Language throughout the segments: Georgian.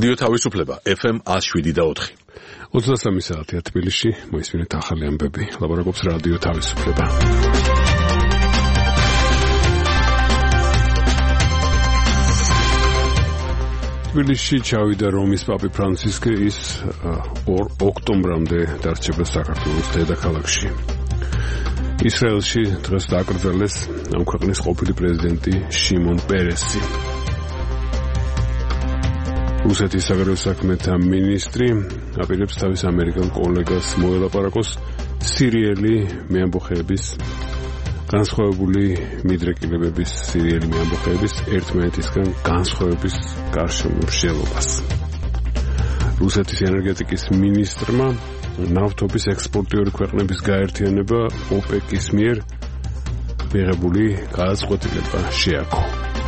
რადიო თავისუფლება FM 107.4. 23 საათია თბილისში, მოისმინეთ ახალი ამბები. ლაპარაკობს რადიო თავისუფლება. თბილისში ჩავიდა რომის პაპი ფრანცისკე, ის 2 ოქტომბრამდე დარჩება საქართველოს დედაქალაქში. ისრაელში დღეს დააკრძალეს ამ ქვეყნის ყოფილი პრეზიდენტი შიმონ პერესი. რუსეთის საგარეო საქმეთა მინისტრი აპირებს თავის ამერიკელ კოლეგას მოელაპარაკოს სირიელი მეამბოხეების განსხვავებული მიდრეკილებების სირიელი მეამბოხეების ერთმანეთისგან განსხვავების გარშემორტყმებას. რუსეთის ენერგეტიკის მინისტრმა ნავთობის ექსპორტიორი ქვეყნების გაერთიანება ოპეკის მიერ მიღებული გადაწყვეტილება შეაქო.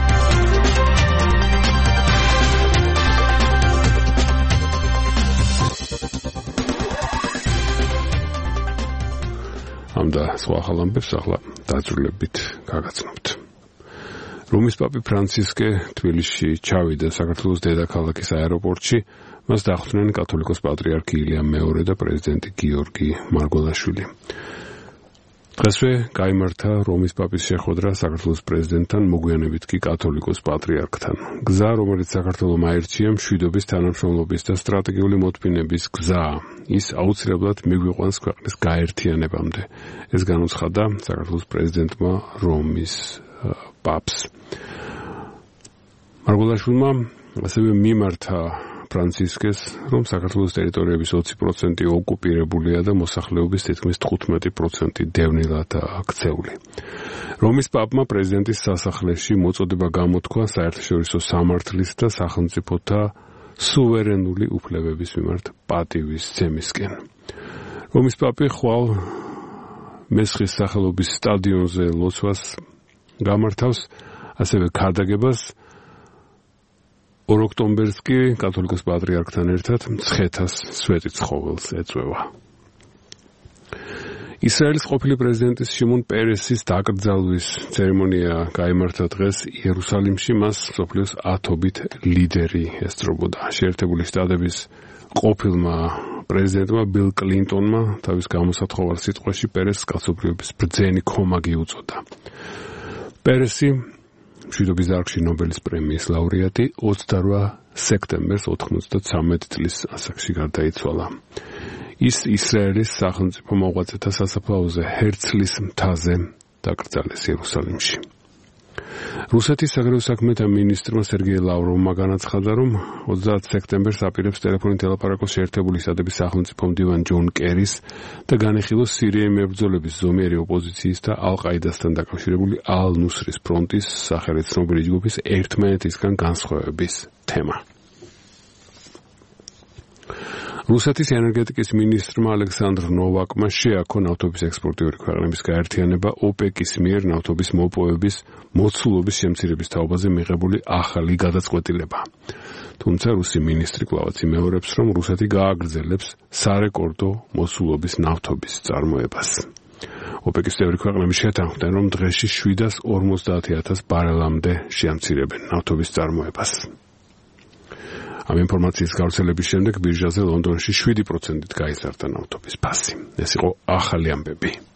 და სხვა ახალ ამბებს ახლა დაძრულებით გაგაცნობთ. რომის პაპი ფრანცისკე თბილისში ჩავიდა საქართველოს დედაქალაქის აეროპორტში, მას დახვდნენ კათოლიკოს პატრიარქი ილიამ მეორე და პრეზიდენტი გიორგი მარგველაშვილი. დღესვე გაიმართა რომის პაპის შეხვედრა საქართველოს პრეზიდენტთან, მოგვიანებით კი კათოლიკოს პატრიარქთან. გზა, რომელიც საქართველოს აირჩია მშვიდობის, თანამშრომლობის და სტრატეგიული მოთმინების გზა, ის აუცილებლად მიგვიყვანს ქვეყნის გაერთიანებამდე. ეს განუცხადა საქართველოს პრეზიდენტმა რომის პაპს. მარგველაშვილმა ასევე მიმართა ფრანცისკეს, რომ საქართველოს ტერიტორიების 20% ოკუპირებულია და მოსახლეობის თითქმის 15% დევნილად აქცეული. რომის პაპმა პრეზიდენტის სასახლეში მოწოდება გამოთქვა საერთაშორისო სამართლის და სახელმწიფოთა სუვერენული უფლებების მიმართ პატივის ძემისკენ. რომის პაპი ხვალ მესხის სახელობის სტადიონზე ლოცვას გამართავს, ასევე ქადაგებას. 2 ოქტომბერს კი კათოლიკოს პატრიარქთან ერთად მცხეთას სვეტი ცხოველს ეწვევა. ისრაელის ყოფილი პრეზიდენტის შიმონ პერესის დაკრძალვის ცერემონია გაიმართა დღეს იერუსალიმში, მას მსოფლიოს 10-ობით ლიდერი ესწრებოდა. შეერთებული შტატების ყოფილმა პრეზიდენტმა ბილ კლინტონმა თავის გამოსათხოვარ სიტყვაში პერესს კაცობრიობის ბრძენი ქომაგი უწოდა. პერესი მშვიდობის დარგში ნობელის პრემიის ლაურეატი 28 სექტემბერს 93 წლის ასაკში გარდაიცვალა. ის ისრაელის სახელმწიფო მოღვაწეთა სასაფლაოზე ჰერცლის მთაზე დაკრძალეს იერუსალიმში. რუსეთის საგარეო საქმეთა მინისტრმა სერგეი ლავროვმა განაცხადა, რომ 30 სექტემბერს აპირებს ტელეფონით ელაპარაკოს შეერთებული შტატების სახელმწიფო მდივან ჯონ კერის და განიხილოს სირიელი მებრძოლების ზომიერი ოპოზიციის და ალ-ყაიდასთან დაკავშირებული ალ-ნუსრის ფრონტის სახელით ცნობილი ჯგუფის ერთმანეთისგან განსხვავების თემა. რუსეთის ენერგეტიკის მინისტრმა ალექსანდრ ნოვაკმა შეაქო ნავთობის ექსპორტიორი ქვეყნების გაერთიანება ოპეკის მიერ ნავთობის მოპოვების მოცულობის შემცირების თაობაზე მიღებული ახალი გადაწყვეტილება. თუმცა რუსი მინისტრი კვლავაც იმეორებს, რომ რუსეთი გააგრძელებს სარეკორდო მოცულობის ნავთობის წარმოებას. ოპეკის წევრი ქვეყნები შეთანხმდნენ, რომ დღეში 750,000 ბარელამდე შეამცირებენ ნავთობის წარმოებას. ამ ინფორმაციის გავრცელების შემდეგ ბირჟაზე ლონდონში 7%-ით გაიზარდა ნავთობის ფასი. ეს იყო ახალი ამბები.